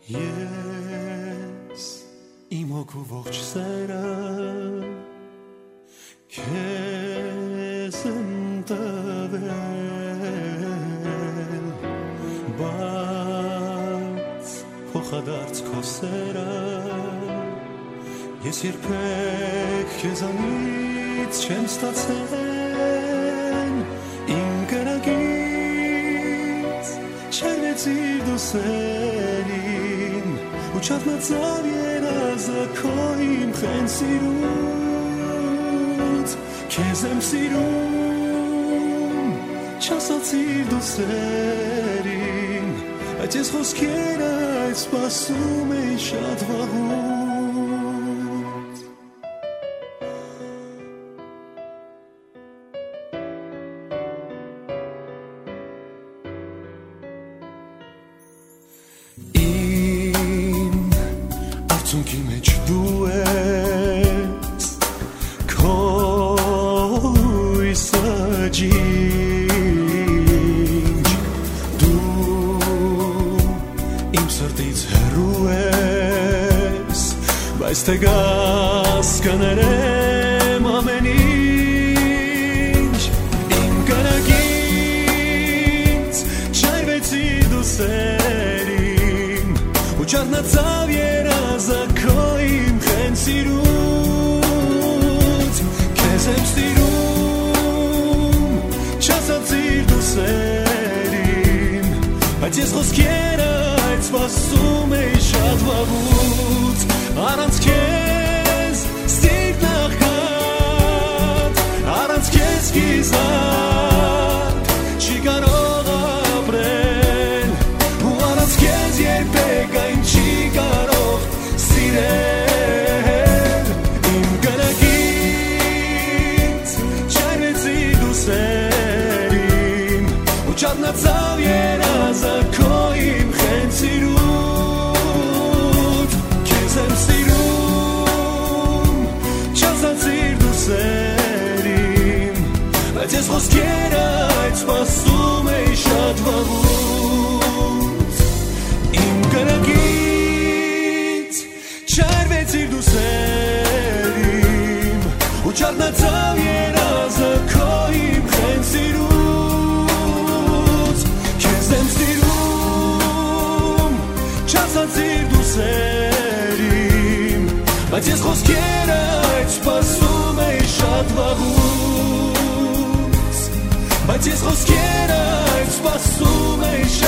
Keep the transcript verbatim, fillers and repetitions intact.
Ես իմ հոգու ողջ սերը քեզ եմ տվել, բայց փոխադարձ քո սերը ես երբեք քեզանից չեմ ստացել, իմ կրակից չերվեցիր դու սերին ու չարտնացավ երազը քո իմ խեն սիրուց, քեզ եմ սիրում, չասացիր դու սերին, այդ ես խոսքերը այդ սպասում էին շատ վաղուց. Արցունքի մեջ դու ես, քո հույսը ջինջ, դու իմ սրտից հեռու ես, բայց թե գաս կներեմ ամեն ինչ, իմ կրակից չայրվեցիր դու սերին ու չարտնացավ երազը քո իմ խեն սիրուց, քեզ եմ սիրում, չասացիր դու սերին, բայց ես խոսքերը այդ սպասում էի շատ վաղուց, առանց քեզ սիրտն աղքատ, առանց քեզ կիզատ չի կարող ապրել, ու առանց քեզ երբեք այն չի կարող սիրել, իմ կրակից չայրվեցիր դու սերին ու չարտնացավ երազը քո իմ խեն սիրուց, քեզ եմ սիրում, չասացիր դու սերին, բայց ես խոսքերը այդ սպասում էի շատ վաղուց, իմ կրակից չայրվեցիր դու սերին ու չարտնացավ երազը քո իմ խեն սիրուց, քեզ եմ սիրում, չասացիր դու սերին, բայց ես խոսքերը այդ սպասում էի շատ վաղուց, բայց ես խոսքերը այդ սպասում էի շատ